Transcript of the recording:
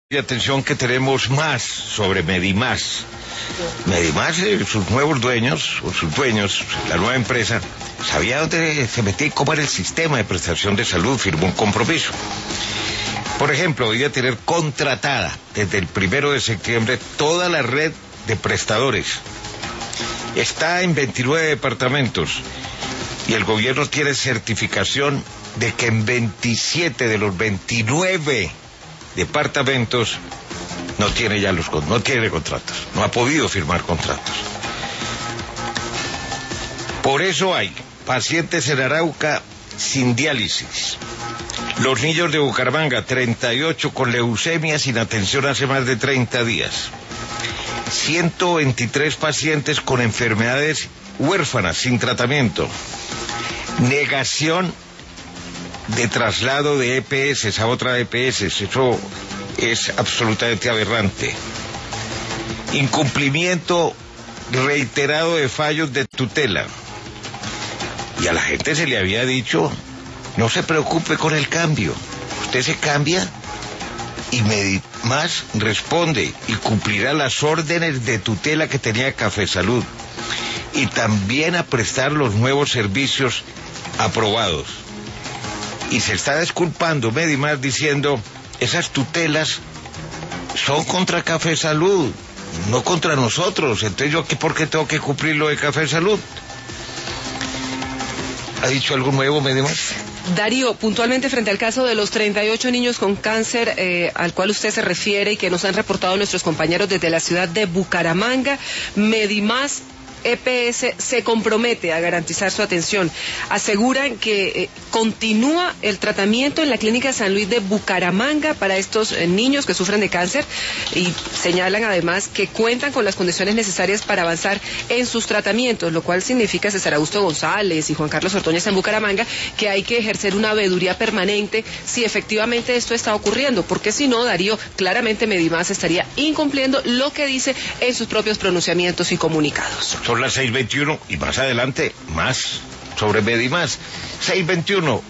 Y atención que tenemos más sobre Medimás. Medimás, sus nuevos dueños, o sus dueños, la nueva empresa, sabía dónde se metía y cómo era el sistema de prestación de salud, firmó un compromiso. Por ejemplo, hoy a tener contratada desde el 1 de septiembre toda la red de prestadores. Está en 29 departamentos y el gobierno tiene certificación de que en 27 de los 29 departamentos no tiene contratos, no ha podido firmar contratos. Por eso hay pacientes en Arauca sin diálisis. Los niños de Bucaramanga, 38 con leucemia sin atención hace más de 30 días. 123 pacientes con enfermedades huérfanas sin tratamiento. Negación de traslado de EPS a otra EPS, eso es absolutamente aberrante. Incumplimiento reiterado de fallos de tutela. Y a la gente se le había dicho, no se preocupe con el cambio, usted se cambia y Medimás responde y cumplirá las órdenes de tutela que tenía Café Salud y también a prestar los nuevos servicios aprobados. Y se está disculpando Medimás diciendo, esas tutelas son contra Café Salud, no contra nosotros. Entonces yo, ¿por qué tengo que cumplir lo de Café Salud? ¿Ha dicho algo nuevo Medimás? Darío, puntualmente frente al caso de los 38 niños con cáncer al cual usted se refiere y que nos han reportado nuestros compañeros desde la ciudad de Bucaramanga, Medimás EPS se compromete a garantizar su atención. Aseguran que continúa el tratamiento en la Clínica San Luis de Bucaramanga para estos niños que sufren de cáncer y señalan además que cuentan con las condiciones necesarias para avanzar en sus tratamientos, lo cual significa, César Augusto González y Juan Carlos Ordóñez en Bucaramanga, que hay que ejercer una veeduría permanente si efectivamente esto está ocurriendo, porque si no, Darío, claramente Medimás estaría incumpliendo lo que dice en sus propios pronunciamientos y comunicados. Son las 6:21 y más adelante más sobre Medimás. 6:21.